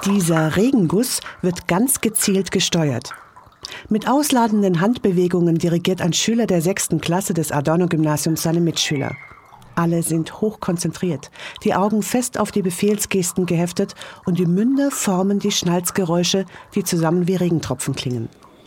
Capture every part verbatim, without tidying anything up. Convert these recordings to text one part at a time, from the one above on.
Dieser Regenguss wird ganz gezielt gesteuert. Mit ausladenden Handbewegungen dirigiert ein Schüler der sechsten Klasse des Adorno-Gymnasiums seine Mitschüler. Alle sind hochkonzentriert, die Augen fest auf die Befehlsgesten geheftet und die Münder formen die Schnalzgeräusche, die zusammen wie Regentropfen klingen.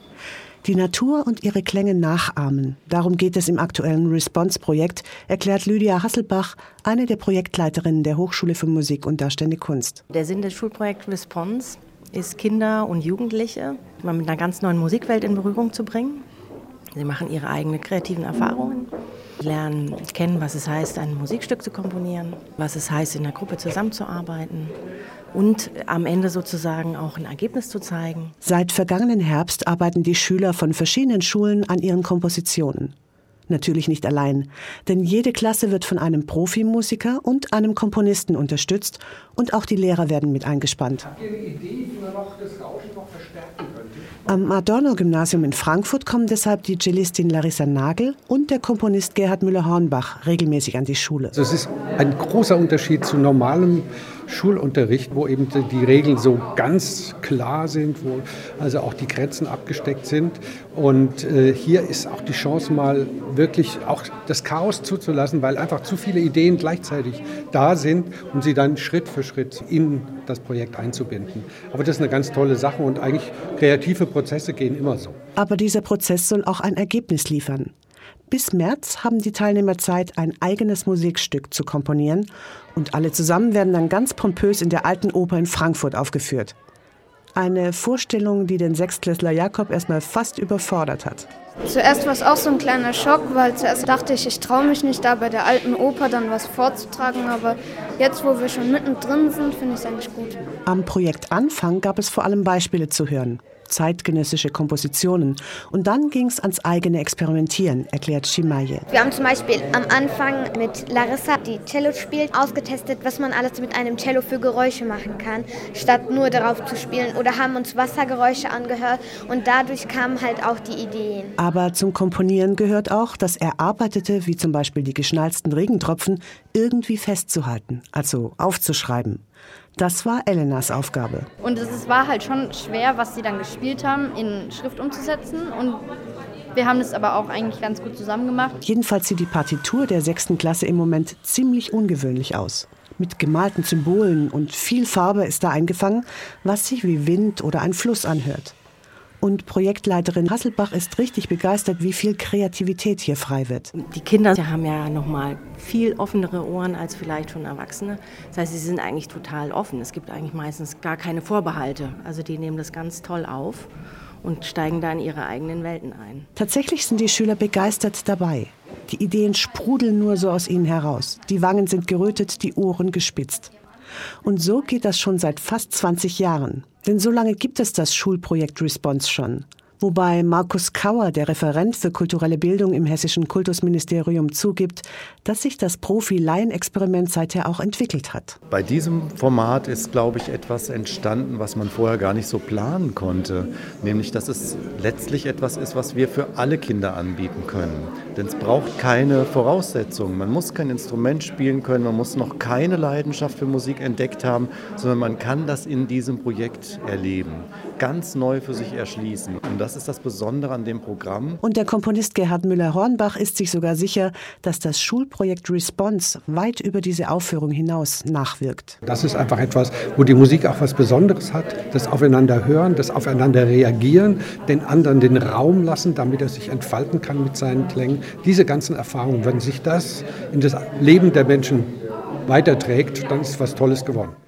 Die Natur und ihre Klänge nachahmen. Darum geht es im aktuellen Response-Projekt, erklärt Lydia Hasselbach, eine der Projektleiterinnen der Hochschule für Musik und Darstellende Kunst. Der Sinn des Schulprojekts Response ist, Kinder und Jugendliche mal mit einer ganz neuen Musikwelt in Berührung zu bringen. Sie machen ihre eigenen kreativen Erfahrungen, lernen kennen, was es heißt, ein Musikstück zu komponieren, was es heißt, in einer Gruppe zusammenzuarbeiten und am Ende sozusagen auch ein Ergebnis zu zeigen. Seit vergangenen Herbst arbeiten die Schüler von verschiedenen Schulen an ihren Kompositionen. Natürlich nicht allein, denn jede Klasse wird von einem Profimusiker und einem Komponisten unterstützt und auch die Lehrer werden mit eingespannt. Habt ihr eine Idee, wie man noch das Rauschen noch verstärken könnte? Am Adorno-Gymnasium in Frankfurt kommen deshalb die Cellistin Larissa Nagel und der Komponist Gerhard Müller-Hornbach regelmäßig an die Schule. Also es ist ein großer Unterschied zu normalem Schulunterricht, wo eben die Regeln so ganz klar sind, wo also auch die Grenzen abgesteckt sind. Und äh, hier ist auch die Chance, mal wirklich auch das Chaos zuzulassen, weil einfach zu viele Ideen gleichzeitig da sind, um sie dann Schritt für Schritt in das Projekt einzubinden. Aber das ist eine ganz tolle Sache und eigentlich kreative Prozesse gehen immer so. Aber dieser Prozess soll auch ein Ergebnis liefern. Bis März haben die Teilnehmer Zeit, ein eigenes Musikstück zu komponieren und alle zusammen werden dann ganz pompös in der Alten Oper in Frankfurt aufgeführt. Eine Vorstellung, die den Sechstklässler Jakob erstmal fast überfordert hat. Zuerst war es auch so ein kleiner Schock, weil zuerst dachte ich, ich traue mich nicht, da bei der Alten Oper dann was vorzutragen. Aber jetzt, wo wir schon mittendrin sind, finde ich es eigentlich gut. Am Projektanfang gab es vor allem Beispiele zu hören. Zeitgenössische Kompositionen. Und dann ging es ans eigene Experimentieren, erklärt Chimaye. Wir haben zum Beispiel am Anfang mit Larissa, die Cello spielt, ausgetestet, was man alles mit einem Cello für Geräusche machen kann, statt nur darauf zu spielen. Oder haben uns Wassergeräusche angehört und dadurch kamen halt auch die Ideen. Aber zum Komponieren gehört auch, das Erarbeitete, wie zum Beispiel die geschnalzten Regentropfen, irgendwie festzuhalten, also aufzuschreiben. Das war Elenas Aufgabe. Und es war halt schon schwer, was sie dann gespielt haben, in Schrift umzusetzen. Und wir haben das aber auch eigentlich ganz gut zusammen gemacht. Jedenfalls sieht die Partitur der sechsten Klasse im Moment ziemlich ungewöhnlich aus. Mit gemalten Symbolen und viel Farbe ist da eingefangen, was sich wie Wind oder ein Fluss anhört. Und Projektleiterin Hasselbach ist richtig begeistert, wie viel Kreativität hier frei wird. Die Kinder die haben ja noch mal viel offenere Ohren als vielleicht schon Erwachsene. Das heißt, sie sind eigentlich total offen. Es gibt eigentlich meistens gar keine Vorbehalte. Also die nehmen das ganz toll auf und steigen da in ihre eigenen Welten ein. Tatsächlich sind die Schüler begeistert dabei. Die Ideen sprudeln nur so aus ihnen heraus. Die Wangen sind gerötet, die Ohren gespitzt. Und so geht das schon seit fast zwanzig Jahren. Denn so lange gibt es das Schulprojekt Response schon. Wobei Markus Kauer, der Referent für kulturelle Bildung im hessischen Kultusministerium, zugibt, dass sich das Profi-Laien-Experiment seither auch entwickelt hat. Bei diesem Format ist, glaube ich, etwas entstanden, was man vorher gar nicht so planen konnte. Nämlich, dass es letztlich etwas ist, was wir für alle Kinder anbieten können. Denn es braucht keine Voraussetzungen. Man muss kein Instrument spielen können, man muss noch keine Leidenschaft für Musik entdeckt haben, sondern man kann das in diesem Projekt erleben, ganz neu für sich erschließen. Und das ist das Besondere an dem Programm. Und der Komponist Gerhard Müller-Hornbach ist sich sogar sicher, dass das Schulprojekt Response weit über diese Aufführung hinaus nachwirkt. Das ist einfach etwas, wo die Musik auch was Besonderes hat, das Aufeinander hören, das Aufeinander reagieren, den anderen den Raum lassen, damit er sich entfalten kann mit seinen Klängen. Diese ganzen Erfahrungen, wenn sich das in das Leben der Menschen weiterträgt, dann ist was Tolles geworden.